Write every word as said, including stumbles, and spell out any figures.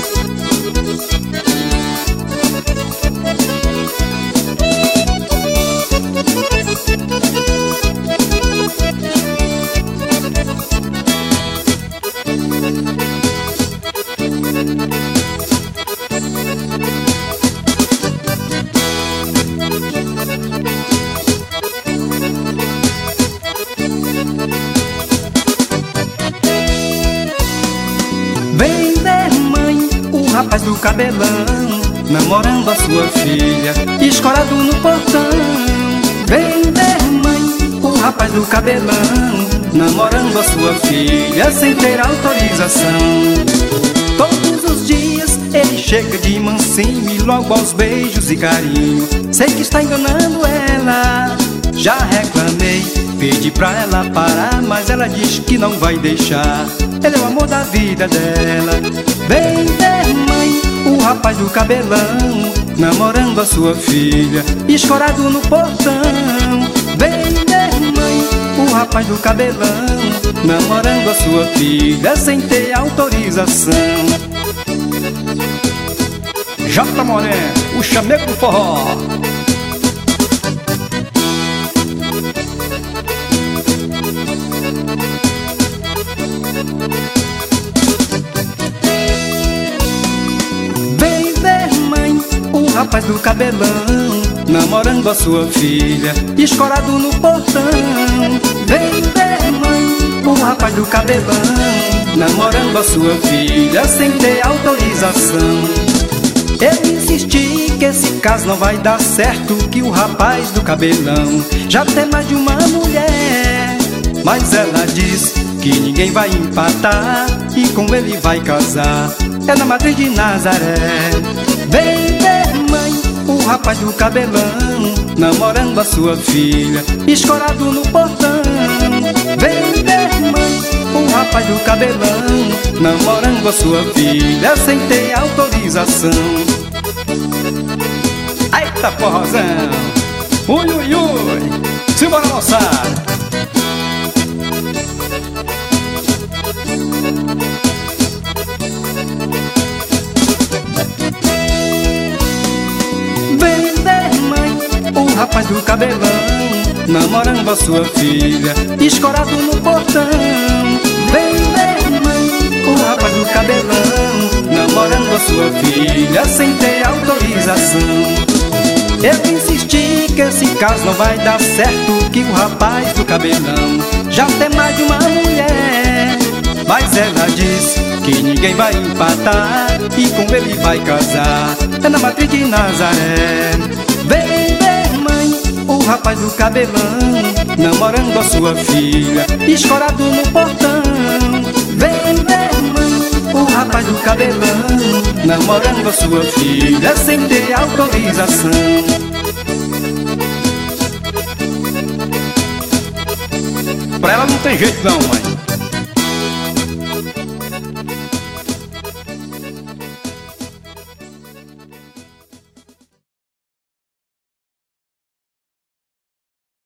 Rapaz do cabelão, namorando a sua filha, escorado no portão. Vem ver, mãe, o rapaz do cabelão, namorando a sua filha sem ter autorização. Todos os dias ele chega de mansinho e logo aos beijos e carinho. Sei que está enganando ela, já reclamei, pedi pra ela parar, mas ela diz que não vai deixar. Ele é o amor da vida dela. Vem ver, mãe, o rapaz do cabelão, namorando a sua filha, escorado no portão. Vem ver, mãe, o rapaz do cabelão, namorando a sua filha sem ter autorização. Jota Moreno, o chamego do forró. Rapaz do cabelão, namorando a sua filha, escorado no portão. Vem ver, mãe, o rapaz do cabelão, namorando a sua filha sem ter autorização. Eu insisti que esse caso não vai dar certo, que o rapaz do cabelão já tem mais de uma mulher. Mas ela diz que ninguém vai empatar e com ele vai casar, é na matriz de Nazaré. Vem ver, mãe, o rapaz do cabelão, namorando a sua filha, escorado no portão. Vem ver, mãe, o rapaz do cabelão, namorando a sua filha sem ter autorização. Eita porrozão, ui ui ui, simbora moçada. O rapaz do cabelão, namorando a sua filha, escorado no portão. Vem ver, mãe, o rapaz do cabelão, namorando a sua filha sem ter autorização. Eu insisti que esse caso não vai dar certo, que o rapaz do cabelão já tem mais de uma mulher. Mas ela diz que ninguém vai empatar e com ele vai casar, é na matriz de Nazaré. Vem ver, mãe, o rapaz do cabelão, namorando a sua filha, escorado no portão. Vem ver, mãe, o rapaz do cabelão, namorando a sua filha sem ter autorização. Pra ela não tem jeito não, mãe.